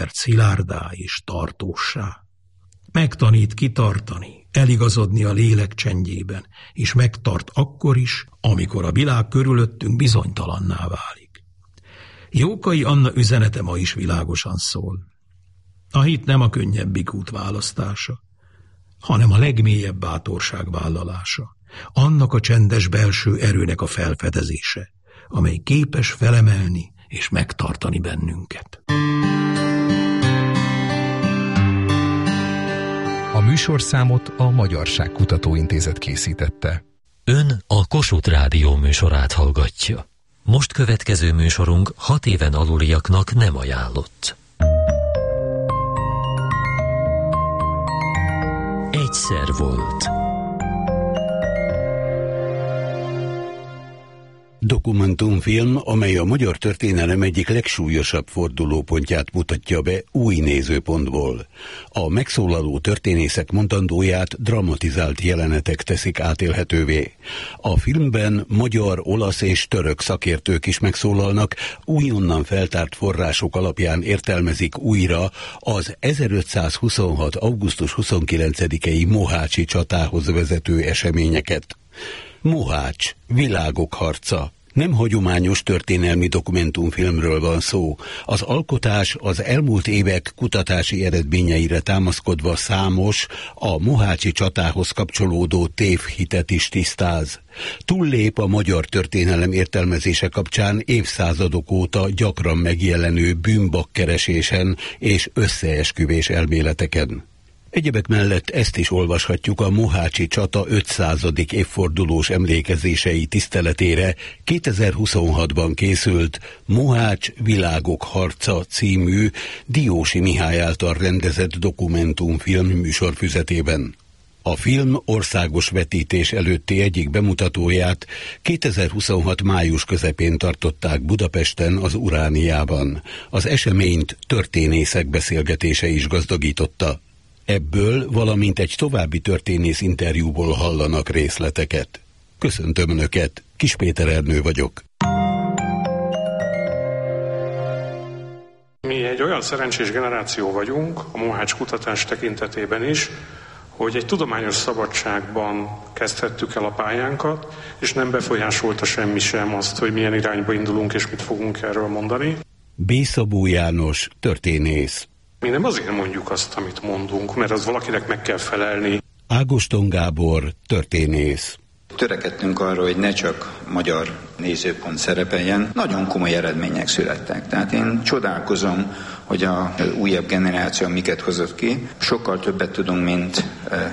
embert szilárdá és tartóssá. Megtanít kitartani, eligazodni a lélek csendjében, és megtart akkor is, amikor a világ körülöttünk bizonytalanná válik. Jókai Anna üzenete ma is világosan szól. A hit nem a könnyebbik út választása, hanem a legmélyebb bátorság vállalása, annak a csendes belső erőnek a felfedezése, amely képes felemelni és megtartani bennünket. A műsorszámot a Magyarság Kutatóintézet készítette. Ön a Kossuth Rádió műsorát hallgatja. Most következő műsorunk 6 éven aluliaknak nem ajánlott. Egyszer volt. Dokumentumfilm, amely a magyar történelem egyik legsúlyosabb fordulópontját mutatja be új nézőpontból. A megszólaló történészek mondandóját dramatizált jelenetek teszik átélhetővé. A filmben magyar, olasz és török szakértők is megszólalnak, újonnan feltárt források alapján értelmezik újra az 1526. augusztus 29-i mohácsi csatához vezető eseményeket. Mohács, világok harca. Nem hagyományos történelmi dokumentumfilmről van szó. Az alkotás az elmúlt évek kutatási eredményeire támaszkodva számos, a mohácsi csatához kapcsolódó tévhitet is tisztáz. Túllép a magyar történelem értelmezése kapcsán évszázadok óta gyakran megjelenő bűnbakkeresésen és összeesküvés elméleteken. Egyebek mellett ezt is olvashatjuk a mohácsi csata 500. évfordulós emlékezései tiszteletére 2026-ban készült Mohács, világok harca című Diósi Mihály által rendezett dokumentumfilm műsorfüzetében. A film országos vetítés előtti egyik bemutatóját 2026. május közepén tartották Budapesten, az Urániában. Az eseményt történészek beszélgetése is gazdagította. Ebből, valamint egy további történész interjúból hallanak részleteket. Köszöntöm Önöket, Kis Péter Ernő vagyok. Mi egy olyan szerencsés generáció vagyunk, a mohács kutatás tekintetében is, hogy egy tudományos szabadságban kezdhettük el a pályánkat, és nem befolyásolta semmi sem azt, hogy milyen irányba indulunk és mit fogunk erről mondani. B. Szabó János, történész. Mi nem azért mondjuk azt, amit mondunk, mert az valakinek meg kell felelni. Ágoston Gábor, történész. Törekedtünk arra, hogy ne csak magyar nézőpont szerepeljen, nagyon komoly eredmények születtek. Tehát én csodálkozom, hogy a újabb generáció miket hozott ki. Sokkal többet tudunk, mint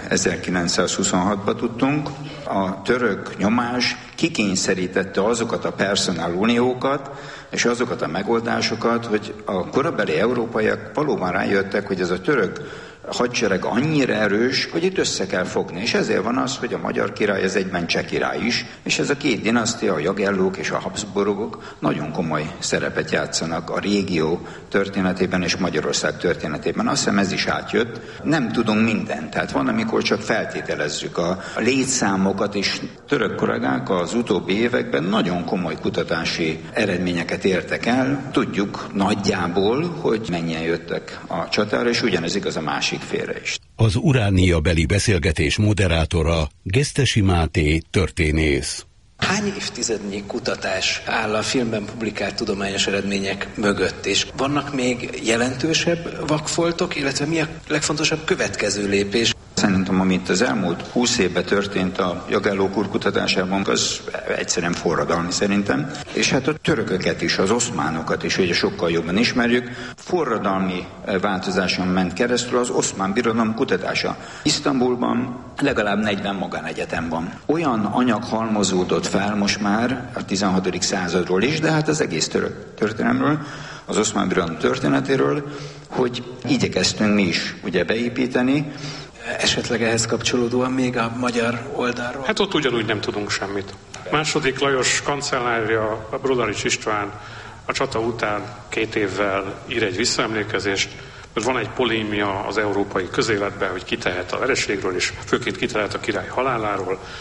1926-ban tudtunk. A török nyomás kikényszerítette azokat a personáluniókat, és azokat a megoldásokat, hogy a korabeli európaiak valóban rájöttek, hogy ez a török hadsereg annyira erős, hogy itt össze kell fogni. És ezért van az, hogy a magyar király az egyben cseh király is, és ez a két dinasztia, a Jagellók és a Habsburgok nagyon komoly szerepet játszanak a régió történetében és Magyarország történetében. Azt hiszem ez is átjött. Nem tudunk mindent, tehát van, amikor csak feltételezzük a létszámokat, és török kollégák az utóbbi években nagyon komoly kutatási eredményeket értek el. Tudjuk nagyjából, hogy mennyien jöttek a csatára, és ugyanez igaz a másik félre is. Az Uránia beli beszélgetés moderátora Gesztesi Máté, történész. Hány évtizednyi kutatás áll a filmben publikált tudományos eredmények mögött, és vannak még jelentősebb vakfoltok, illetve mi a legfontosabb következő lépés? Szerintem, amit az elmúlt 20 évben történt a Jagellók úr kutatásában, az egyszerűen forradalmi szerintem. És hát a törököket is, az oszmánokat is ugye sokkal jobban ismerjük. Forradalmi változáson ment keresztül az Oszmán Birodalom kutatása. Isztambulban legalább 40 magánegyetem van. Olyan anyag halmozódott fel most már a 16. századról is, de hát az egész török történelemről, az Oszmán Birodalom történetéről, hogy igyekeztünk mi is ugye beépíteni. Esetleg ehhez kapcsolódóan még a magyar oldalról? Hát ott ugyanúgy nem tudunk semmit. Második Lajos kancellárja, a Brodarics István a csata után 2 évvel ír egy visszaemlékezést, mert van egy polémia az európai közéletben, hogy ki tehet a vereségről, és főként ki tehet a király haláláról,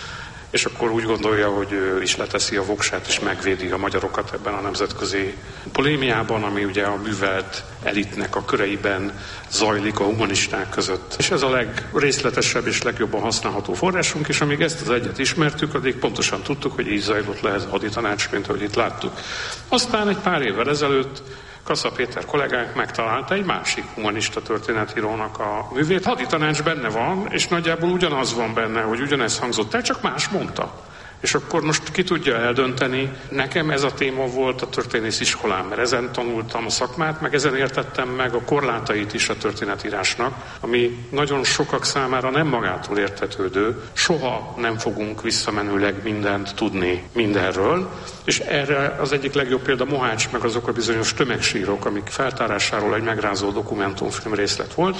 és akkor úgy gondolja, hogy ő is leteszi a voksát, és megvédi a magyarokat ebben a nemzetközi polémiában, ami ugye a művelt elitnek a köreiben zajlik a humanisták között. És ez a legrészletesebb és legjobban használható forrásunk, és amíg ezt az egyet ismertük, addig pontosan tudtuk, hogy így zajlott le ez a haditanács, mint ahogy itt láttuk. Aztán egy pár évvel ezelőtt Kassa Péter kollégánk megtalálta egy másik humanista történetírónak a művét. Haditanács benne van, és nagyjából ugyanaz van benne, hogy ugyanez hangzott el, csak más mondta. És akkor most ki tudja eldönteni, nekem ez a téma volt a történész iskolám, mert ezen tanultam a szakmát, meg ezen értettem meg a korlátait is a történetírásnak, ami nagyon sokak számára nem magától értetődő, soha nem fogunk visszamenőleg mindent tudni mindenről, és erre az egyik legjobb példa Mohács, meg azok a bizonyos tömegsírok, amik feltárásáról egy megrázó dokumentumfilm részlet volt.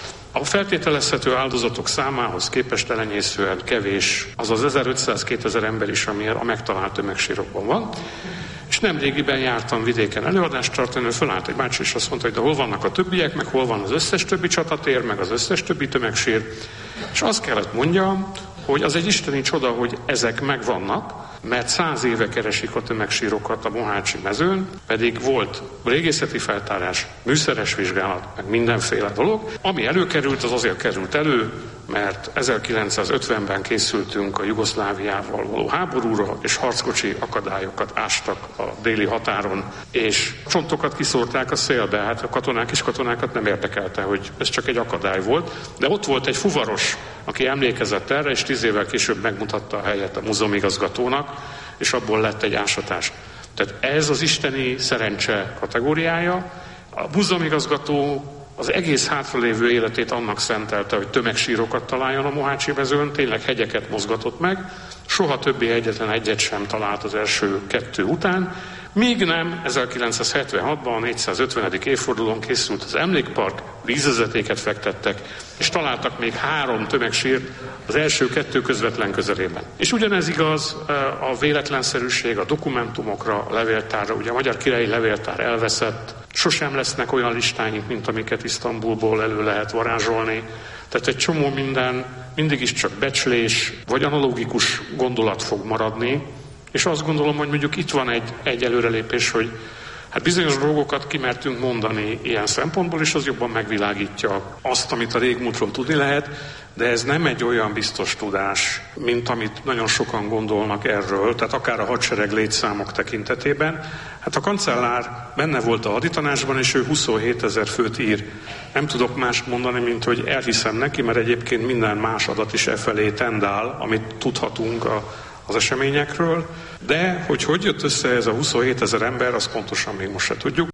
A feltételezhető áldozatok számához képest elenyészően kevés az az 1500-2000 ember is, ami a megtalált tömegsírokban van. És nemrégiben jártam vidéken előadást tartani, fölállt egy bácsi, és azt mondta, hogy de hol vannak a többiek, meg hol van az összes többi csatatér, meg az összes többi tömegsír. És azt kellett mondjam, hogy az egy isteni csoda, hogy ezek megvannak, mert 100 éve keresik a tömegsírokat a mohácsi mezőn, pedig volt régészeti feltárás, műszeres vizsgálat, meg mindenféle dolog. Ami előkerült, az azért került elő, mert 1950-ben készültünk a Jugoszláviával való háborúra, és harckocsi akadályokat ástak a déli határon, és csontokat kiszórták a szélbe. Hát a katonák és katonákat nem érdekelte, hogy ez csak egy akadály volt, de ott volt egy fuvaros, aki emlékezett erre, és 10 évvel később megmutatta a helyet a múzeumigazgatónak, és abból lett egy ásatás. Tehát ez az isteni szerencse kategóriája. A múzeumigazgató az egész hátralévő életét annak szentelte, hogy tömegsírokat találjon a mohácsi mezőn, tényleg hegyeket mozgatott meg, soha többé egyetlen egyet sem talált az első 2 után, míg nem 1976-ban, a 450. évfordulón készült az emlékpark, vízvezetéket fektettek, és találtak még 3 tömegsírt az első 2 közvetlen közelében. És ugyanez igaz a véletlenszerűség, a dokumentumokra, a levéltárra. Ugye a Magyar Királyi Levéltár elveszett, sosem lesznek olyan listáink, mint amiket Isztambulból elő lehet varázsolni. Tehát egy csomó minden mindig is csak becslés, vagy analógikus gondolat fog maradni, és azt gondolom, hogy mondjuk itt van egy előrelépés, hogy hát bizonyos dolgokat kimertünk mondani ilyen szempontból, és az jobban megvilágítja azt, amit a régmúltról tudni lehet, de ez nem egy olyan biztos tudás, mint amit nagyon sokan gondolnak erről, tehát akár a hadsereg létszámok tekintetében. Hát a kancellár benne volt a haditanácsban, és ő 27 000 főt ír. Nem tudok mást mondani, mint hogy elhiszem neki, mert egyébként minden más adat is felé tendál, amit tudhatunk az eseményekről, de hogy jött össze ez a 27 000 ember, azt pontosan még most se tudjuk.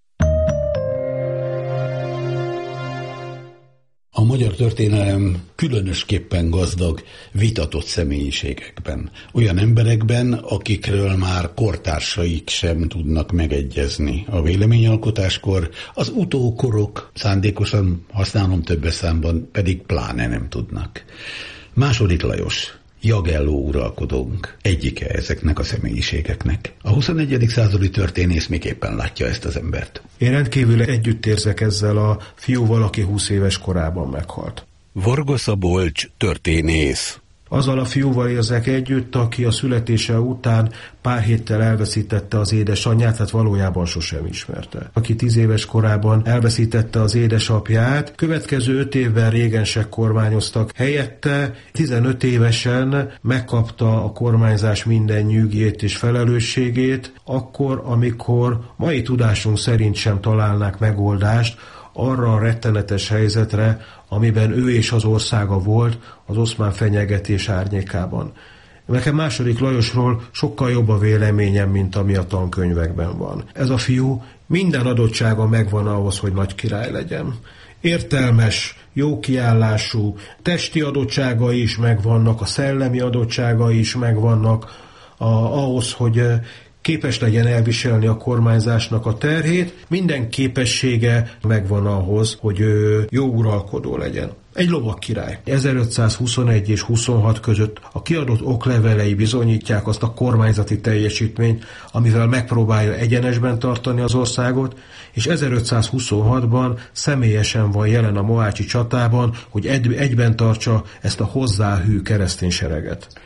A magyar történelem különösképpen gazdag, vitatott személyiségekben. Olyan emberekben, akikről már kortársaik sem tudnak megegyezni. A véleményalkotáskor az utókorok, szándékosan használom többes számban, pedig pláne nem tudnak. Második Lajos, Jagelló uralkodónk, egyike ezeknek a személyiségeknek. A 21. századi történész miképpen látja ezt az embert? Én rendkívül együtt érzek ezzel a fiúval, aki 20 éves korában meghalt. Varga Szabolcs történész. Azzal a fiúval érzek együtt, aki a születése után pár héttel elveszítette az édesanyját, tehát valójában sosem ismerte. Aki 10 éves korában elveszítette az édesapját, következő 5 évben régensek kormányoztak. Helyette 15 évesen megkapta a kormányzás minden nyűgét és felelősségét, akkor, amikor mai tudásunk szerint sem találnák megoldást arra a rettenetes helyzetre, amiben ő és az országa volt az oszmán fenyegetés árnyékában. Nekem második Lajosról sokkal jobb a véleményem, mint ami a tankönyvekben van. Ez a fiú minden adottsága megvan ahhoz, hogy nagy király legyen. Értelmes, jó kiállású, testi adottságai is megvannak, a szellemi adottságai is megvannak ahhoz, hogy képes legyen elviselni a kormányzásnak a terhét, minden képessége megvan ahhoz, hogy jó uralkodó legyen. Egy lovagkirály. 1521 és 26 között a kiadott oklevelei bizonyítják azt a kormányzati teljesítményt, amivel megpróbálja egyenesben tartani az országot, és 1526-ban személyesen van jelen a mohácsi csatában, hogy egyben tartsa ezt a hozzáhű keresztény sereget.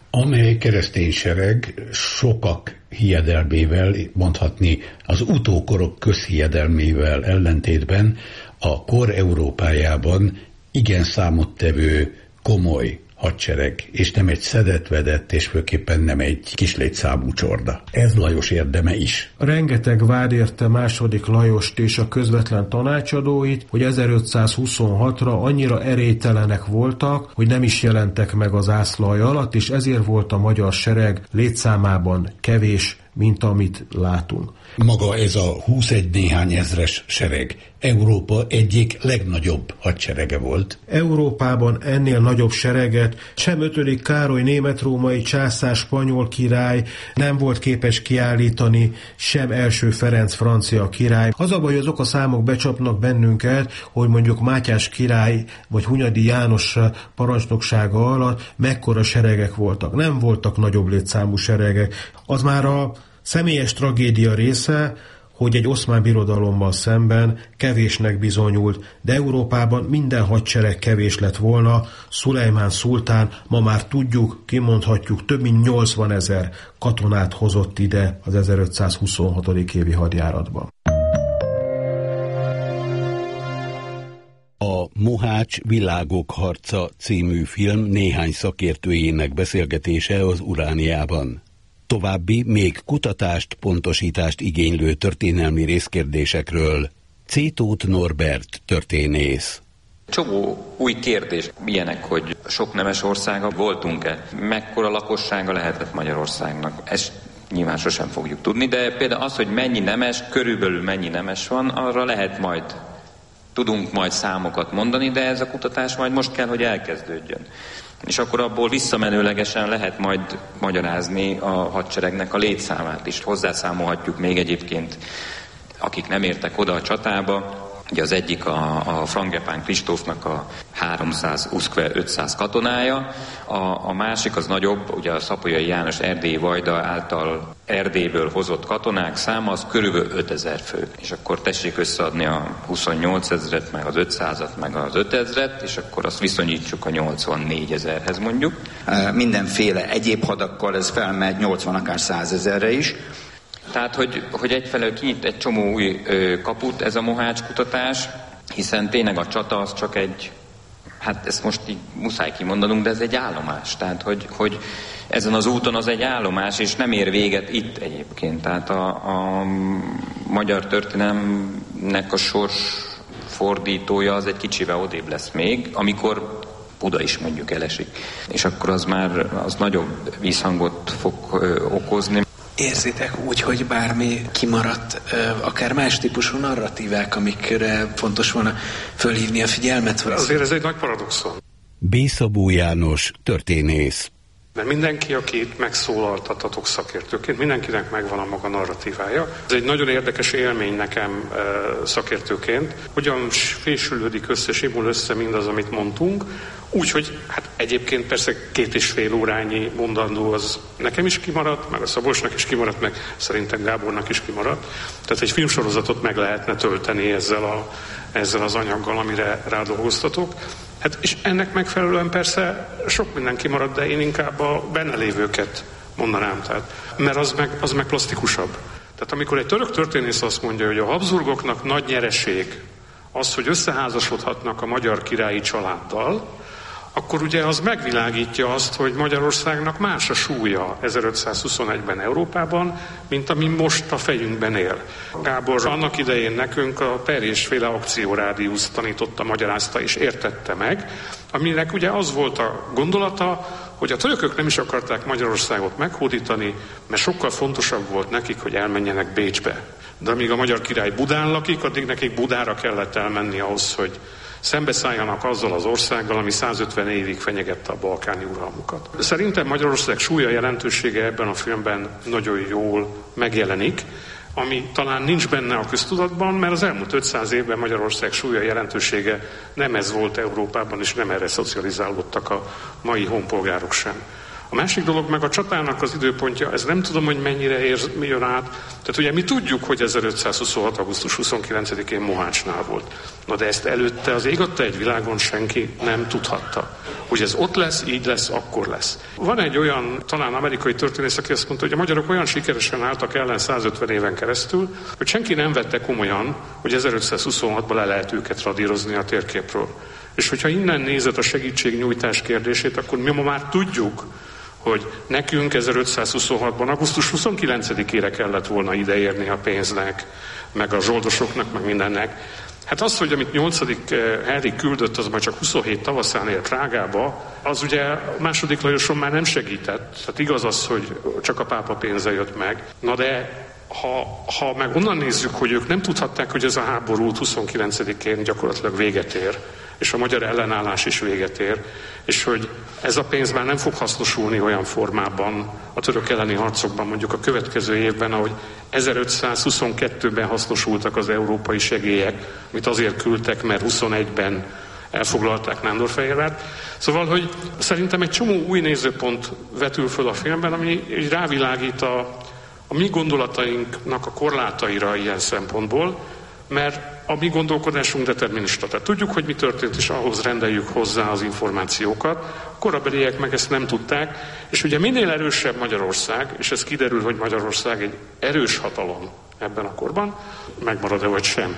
amely keresztény sereg sokak hiedelmével, mondhatni az utókorok közhiedelmével ellentétben a kor Európájában igen számottevő, komoly hadsereg, és nem egy szedett-vedett, és főképpen nem egy kislétszámú csorda. Ez Lajos érdeme is. Rengeteg vád érte második Lajost és a közvetlen tanácsadóit, hogy 1526-ra annyira erélytelenek voltak, hogy nem is jelentek meg az zászlaj alatt, és ezért volt a magyar sereg létszámában kevés, mint amit látunk. Maga ez a 21 néhány ezres sereg Európa egyik legnagyobb hadserege volt. Európában ennél nagyobb sereget sem 5. Károly német-római császár spanyol király nem volt képes kiállítani, sem első Ferenc francia király. Az a baj, hogy azok a számok becsapnak bennünket, hogy mondjuk Mátyás király vagy Hunyadi János parancsnoksága alatt mekkora seregek voltak. Nem voltak nagyobb létszámú seregek. Az már a személyes tragédia része, hogy egy oszmán birodalommal szemben kevésnek bizonyult, de Európában minden hadsereg kevés lett volna. Szulejmán szultán, ma már tudjuk, kimondhatjuk, több mint 80 000 katonát hozott ide az 1526. évi hadjáratban. A Mohács Világok harca című film néhány szakértőjének beszélgetése az Urániában. További, még kutatást, pontosítást igénylő történelmi részkérdésekről C. Tóth Norbert történész. Csomó új kérdés, ilyenek, hogy sok nemes országa voltunk-e, mekkora lakossága lehetett Magyarországnak. Ezt nyilván sosem fogjuk tudni, de például az, hogy mennyi nemes, körülbelül mennyi nemes van, arra tudunk majd számokat mondani, de ez a kutatás majd most kell, hogy elkezdődjön. És akkor abból visszamenőlegesen lehet majd magyarázni a hadseregnek a létszámát is. Hozzászámolhatjuk még egyébként, akik nem értek oda a csatába. Ugye az egyik a Frangepán Kristófnak a 300 uszkve 500 katonája, a másik az nagyobb, ugye a Szapolyai János erdélyi vajda által Erdélyből hozott katonák száma, az körülbelül 5000 fő. És akkor tessék összeadni a 28 000-et, meg az 500-at, meg az 5000-et, és akkor azt viszonyítsuk a 84 000-hez mondjuk. Mindenféle egyéb hadakkal ez felmegy 80, akár 100 000-re is. Tehát, hogy egyfelől kinyit egy csomó új kaput ez a Mohács kutatás, hiszen tényleg a csata az csak egy, hát ezt most így muszáj kimondanunk, de ez egy állomás. Tehát, hogy ezen az úton az egy állomás, és nem ér véget itt egyébként. Tehát a magyar történelemnek a sors fordítója az egy kicsivel odébb lesz még, amikor Buda is mondjuk elesik. És akkor az nagyobb visszhangot fog okozni. Érzitek úgy, hogy bármi kimaradt, akár más típusú narratívák, amikre fontos volna fölhívni a figyelmet? Azért ez egy nagy paradoxon. B. Szabó János történész. Mert mindenki, akit megszólaltatatok szakértőként, mindenkinek megvan a maga narratívája. Ez egy nagyon érdekes élmény nekem szakértőként, hogyan fésülődik össze, simul össze mindaz, amit mondtunk, úgyhogy hát egyébként persze 2,5 órányi mondandó az nekem is kimaradt, meg a Szabolcsnak is kimaradt, meg szerintem Gábornak is kimaradt. Tehát egy filmsorozatot meg lehetne tölteni ezzel az anyaggal, amire rádolgoztatok. Hát, és ennek megfelelően persze sok minden kimaradt, de én inkább a benne lévőket mondanám, mert az meg plastikusabb. Tehát amikor egy török történész azt mondja, hogy a Habsburgoknak nagy nyereség az, hogy összeházasodhatnak a magyar királyi családdal, akkor ugye az megvilágítja azt, hogy Magyarországnak más a súlya 1521-ben Európában, mint ami most a fejünkben él. Gábor annak idején nekünk a Perjés-féle akciórádiuszt tanította, magyarázta és értette meg, aminek ugye az volt a gondolata, hogy a törökök nem is akarták Magyarországot meghódítani, mert sokkal fontosabb volt nekik, hogy elmenjenek Bécsbe. De amíg a magyar király Budán lakik, addig nekik Budára kellett elmenni ahhoz, hogy szembeszálljanak azzal az országgal, ami 150 évig fenyegette a balkáni uralmukat. Szerintem Magyarország súlya, jelentősége ebben a filmben nagyon jól megjelenik, ami talán nincs benne a köztudatban, mert az elmúlt 500 évben Magyarország súlya, jelentősége nem ez volt Európában, és nem erre szocializálódtak a mai honpolgárok sem. A másik dolog meg a csatának az időpontja, ez nem tudom, hogy mennyire jön át. Tehát ugye mi tudjuk, hogy 1526. augusztus 29-én Mohácsnál volt. Na de ezt előtte az ég adta egy világon senki nem tudhatta. Hogy ez ott lesz, így lesz, akkor lesz. Van egy olyan, talán amerikai történész, aki azt mondta, hogy a magyarok olyan sikeresen álltak ellen 150 éven keresztül, hogy senki nem vette komolyan, hogy 1526-ban le lehet őket radírozni a térképről. És hogyha innen nézed a segítségnyújtás kérdését, akkor mi ma már tudjuk, hogy nekünk 1526-ban augusztus 29-ére kellett volna ideérni a pénznek, meg a zsoldosoknak, meg mindennek. Hát az, hogy amit 8. Henrik küldött, az majd csak 27 tavaszán élt Prágába, az ugye második Lajoson már nem segített. Hát igaz az, hogy csak a pápa pénze jött meg. Na de ha meg onnan nézzük, hogy ők nem tudhatták, hogy ez a háború 29-én gyakorlatilag véget ér, és a magyar ellenállás is véget ér, és hogy ez a pénz már nem fog hasznosulni olyan formában a török elleni harcokban, mondjuk a következő évben, ahogy 1522-ben hasznosultak az európai segélyek, amit azért küldtek, mert 21-ben elfoglalták Nándorfehérvárt. Szóval, hogy szerintem egy csomó új nézőpont vetül föl a filmben, ami rávilágít a mi gondolatainknak a korlátaira ilyen szempontból, mert a mi gondolkodásunk determinista. Tehát tudjuk, hogy mi történt, és ahhoz rendeljük hozzá az információkat. A korabeliek meg ezt nem tudták, és ugye minél erősebb Magyarország, és ez kiderül, hogy Magyarország egy erős hatalom ebben a korban, megmarad-e vagy sem.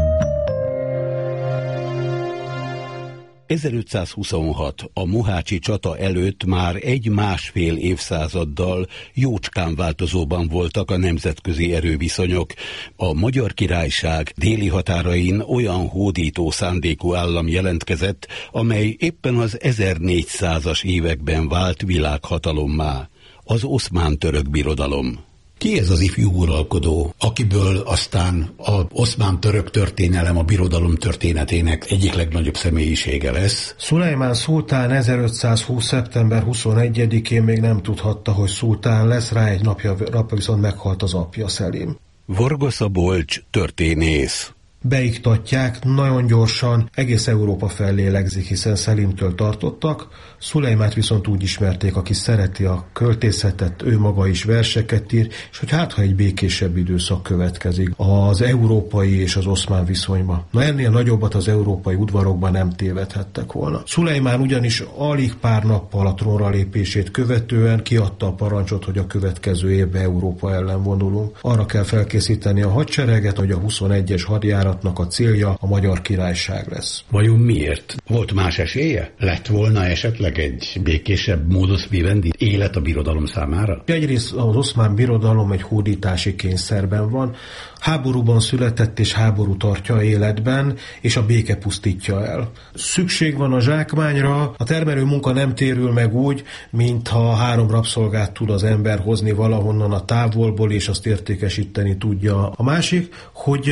1526, a mohácsi csata előtt már 1,5 évszázaddal jócskán változóban voltak a nemzetközi erőviszonyok. A Magyar Királyság déli határain olyan hódító szándékú állam jelentkezett, amely éppen az 1400-as években vált világhatalommá, az Oszmán-Török Birodalom. Ki ez az ifjú uralkodó, akiből aztán az oszmán-török történelem a birodalom történetének egyik legnagyobb személyisége lesz? Szulejmán szultán 1520. szeptember 21-én még nem tudhatta, hogy szultán lesz, rá egy napja viszont meghalt az apja, Szelim. Varga Szabolcs történész. Beiktatják, nagyon gyorsan, egész Európa fellélegzik, hiszen Szelimtől tartottak, Szulejmát viszont úgy ismerték, aki szereti a költészetet, ő maga is verseket ír, és hogy hát, ha egy békésebb időszak következik az európai és az oszmán viszonyban. Na ennél nagyobbat az európai udvarokban nem tévedhettek volna. Szulejmán ugyanis alig pár nappal a trónra lépését követően kiadta a parancsot, hogy a következő évben Európa ellen vonulunk. Arra kell felkészíteni a hadsereget, hogy a 21-es hadjáratnak a célja a Magyar Királyság lesz. Vajon miért? Volt más esélye? Lett volna esetleg egy békésebb modus vivendi élet a birodalom számára? Egyrészt az oszmán birodalom egy hódítási kényszerben van, háborúban született és háború tartja életben, és a béke pusztítja el. Szükség van a zsákmányra, a termelő munka nem térül meg úgy, mintha 3 rabszolgát tud az ember hozni valahonnan a távolból, és azt értékesíteni tudja. A másik, hogy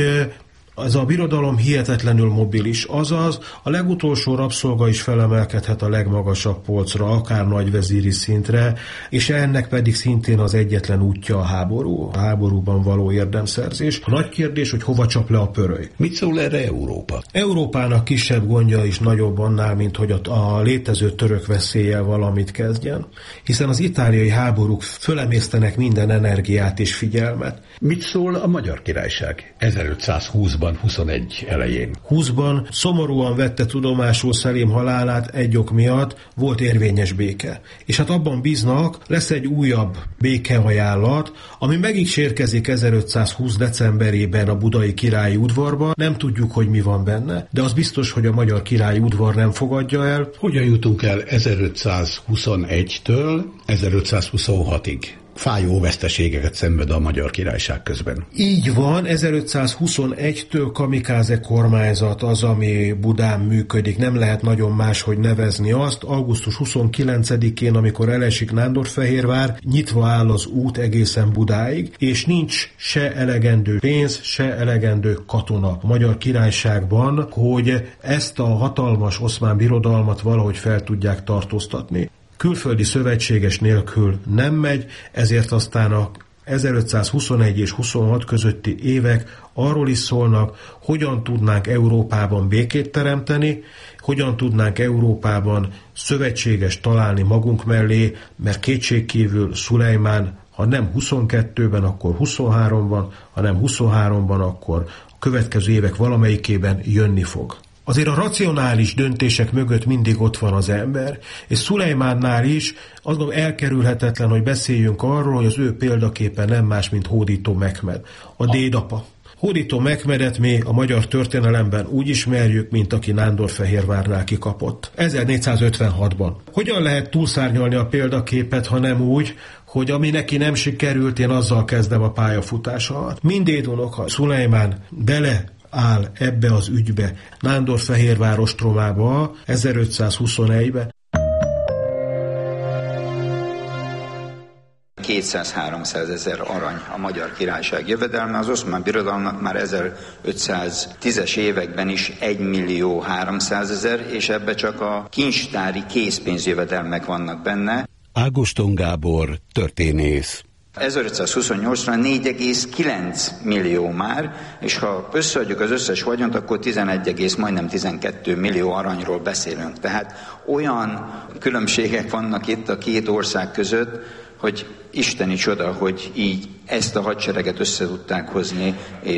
ez a birodalom hihetetlenül mobilis, azaz a legutolsó rabszolga is felemelkedhet a legmagasabb polcra, akár nagyvezíri szintre, és ennek pedig szintén az egyetlen útja a háború, a háborúban való érdemszerzés. A nagy kérdés, hogy hova csap le a pöröly. Mit szól erre Európa? Európának kisebb gondja is nagyobb annál, mint hogy a létező török veszéllyel valamit kezdjen, hiszen az itáliai háborúk fölemésztenek minden energiát és figyelmet. Mit szól a Magyar Királyság 1520-ban, 21 elején? 20-ban szomorúan vette tudomásul Szelim halálát egy ok miatt, volt érvényes béke. És hát abban bíznak, lesz egy újabb békeajánlat, ami megígérkezik 1520 decemberében a budai királyi udvarba, nem tudjuk, hogy mi van benne, de az biztos, hogy a magyar királyi udvar nem fogadja el. Hogyan jutunk el 1521-től 1526-ig? Fájó veszteségeket szenved a Magyar Királyság közben. Így van, 1521-től kamikáze kormányzat az, ami Budán működik, nem lehet nagyon máshogy nevezni azt. Augusztus 29-én, amikor elesik Nándorfehérvár, nyitva áll az út egészen Budáig, és nincs se elegendő pénz, se elegendő katona a Magyar Királyságban, hogy ezt a hatalmas oszmán birodalmat valahogy fel tudják tartóztatni. Külföldi szövetséges nélkül nem megy, ezért aztán a 1521 és 26 közötti évek arról is szólnak, hogyan tudnánk Európában békét teremteni, hogyan tudnánk Európában szövetséges találni magunk mellé, mert kétségkívül Szulejmán, ha nem 22-ben, akkor 23-ban, ha nem 23-ban, akkor a következő évek valamelyikében jönni fog. Azért a racionális döntések mögött mindig ott van az ember, és Szulejmánnál is azt gondolom elkerülhetetlen, hogy beszéljünk arról, hogy az ő példaképe nem más, mint Hódító Mehmed, a dédapa. Hódító Mehmedet mi a magyar történelemben úgy ismerjük, mint aki Nándorfehérvárnál kikapott. 1456-ban. Hogyan lehet túlszárnyalni a példaképet, ha nem úgy, hogy ami neki nem sikerült, én azzal kezdem a pályafutásomat. Mindéd unoka, Szulejmán beleáll ebbe az ügybe, Nándorfehérvár ostromába 1521-ben. 200-300 ezer arany a Magyar Királyság jövedelme, az Oszmán Birodalomnak már 1510-es években is 1.300.000, és ebbe csak a kincstári készpénzjövedelmek vannak benne. Ágoston Gábor, történész. 1528-ra 4,9 millió már, és ha összeadjuk az összes vagyont, akkor 12 millió aranyról beszélünk. Tehát olyan különbségek vannak itt a két ország között, hogy isteni csoda, hogy így ezt a hadsereget össze tudták hozni,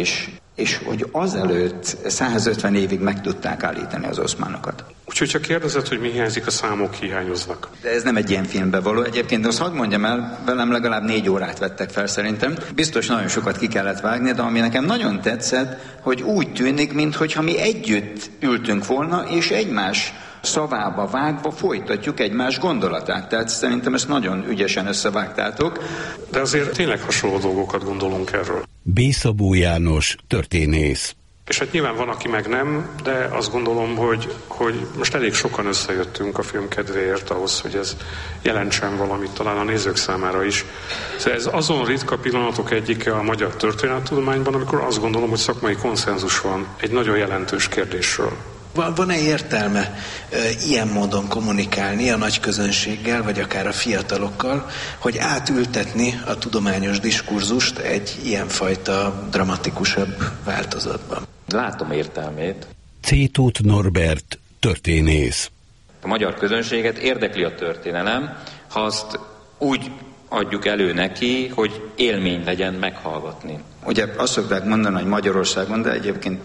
és hogy azelőtt 150 évig meg tudták állítani az oszmánokat. Úgyhogy ha kérdezed, hogy mi hiányzik, a számok hiányoznak. De ez nem egy ilyen filmbe való. Egyébként azt hadd mondjam el, velem legalább 4 órát vettek fel szerintem. Biztos nagyon sokat ki kellett vágni, de ami nekem nagyon tetszett, hogy úgy tűnik, mintha mi együtt ültünk volna, és egymás szavába vágva folytatjuk egymás gondolatát. Tehát szerintem ezt nagyon ügyesen összevágtátok. De azért tényleg hasonló dolgokat gondolunk erről. B. Szabó János, történész. És hát nyilván van, aki meg nem, de azt gondolom, hogy most elég sokan összejöttünk a film kedvéért ahhoz, hogy ez jelentsen valamit talán a nézők számára is. Szóval ez azon ritka pillanatok egyike a magyar történettudományban, amikor azt gondolom, hogy szakmai konszenzus van egy nagyon jelentős kérdésről. Van-e értelme ilyen módon kommunikálni a nagy közönséggel, vagy akár a fiatalokkal, hogy átültetni a tudományos diskurzust egy ilyenfajta dramatikusabb változatban? Látom értelmét. C. Tóth Norbert, történész. A magyar közönséget érdekli a történelem, ha azt úgy adjuk elő neki, hogy élmény legyen meghallgatni. Ugye azt szokták mondani, hogy Magyarországon, de egyébként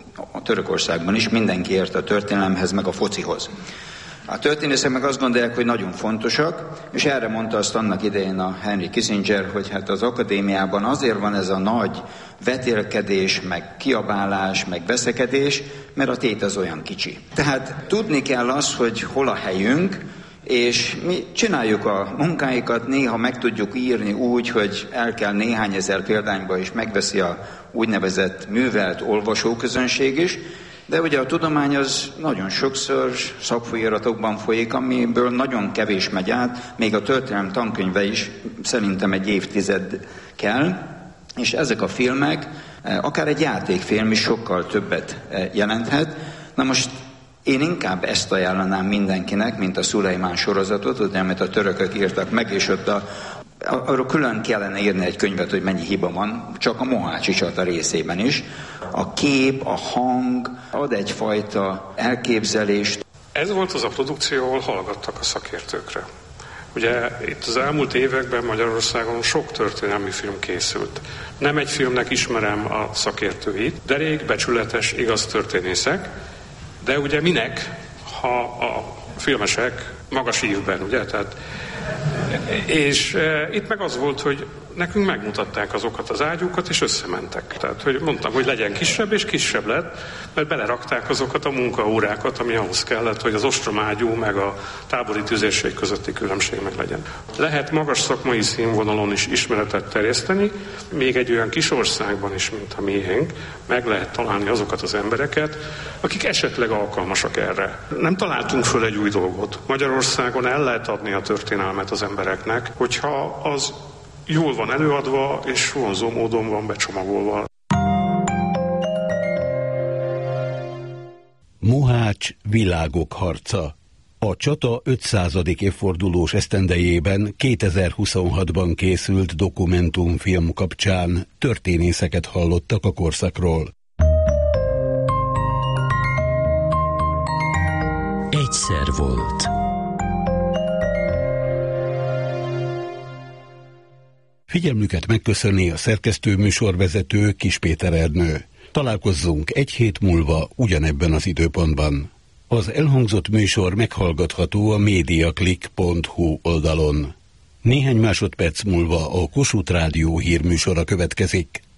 a Törökországban is mindenki ért a történelemhez, meg a focihoz. A történészek meg azt gondolják, hogy nagyon fontosak, és erre mondta azt annak idején a Henry Kissinger, hogy hát az akadémiában azért van ez a nagy vetélkedés, meg kiabálás, meg veszekedés, mert a tét az olyan kicsi. Tehát tudni kell azt, hogy hol a helyünk, és mi csináljuk a munkáikat, néha meg tudjuk írni úgy, hogy el kell néhány ezer példányba is megveszi a úgynevezett művelt olvasóközönség is, de ugye a tudomány az nagyon sokszor szakfolyiratokban folyik, amiből nagyon kevés megy át, még a történelem tankönyve is szerintem egy évtized kell, és ezek a filmek, akár egy játékfilm is sokkal többet jelenthet. Na most én inkább ezt ajánlanám mindenkinek, mint a Szulejmán sorozatot, ugye, amit a törökök írtak meg, és ott arról külön kellene írni egy könyvet, hogy mennyi hiba van, csak a mohácsi csata részében is. A kép, a hang ad egyfajta elképzelést. Ez volt az a produkció, ahol hallgattak a szakértőkre. Ugye itt az elmúlt években Magyarországon sok történelmi film készült. Nem egy filmnek ismerem a szakértőit, derék, becsületes, igaz történészek, de ugye minek, ha a filmesek magas ívben, ugye? Tehát, és itt meg az volt, hogy nekünk megmutatták azokat az ágyúkat, és összementek. Tehát, hogy mondtam, hogy legyen kisebb, és kisebb lett, mert belerakták azokat a munkaórákat, ami ahhoz kellett, hogy az ostromágyú meg a tábori tüzérség közötti különbség meg legyen. Lehet magas szakmai színvonalon is ismeretet terjeszteni, még egy olyan kis országban is, mint a miénk, meg lehet találni azokat az embereket, akik esetleg alkalmasak erre. Nem találtunk föl egy új dolgot. Magyarországon el lehet adni a történelmet az embereknek, hogyha az jól van előadva, és vonzó módon van becsomagolva. Mohács világok harca. A csata 500. évfordulós esztendejében 2026-ban készült dokumentumfilm kapcsán történészeket hallottak a korszakról. Egyszer volt. Figyelmüket megköszöni a szerkesztő műsorvezető Kis Péter Ernő. Találkozzunk egy hét múlva ugyanebben az időpontban. Az elhangzott műsor meghallgatható a mediaclick.hu oldalon. Néhány másodperc múlva a Kossuth Rádió hírműsora következik.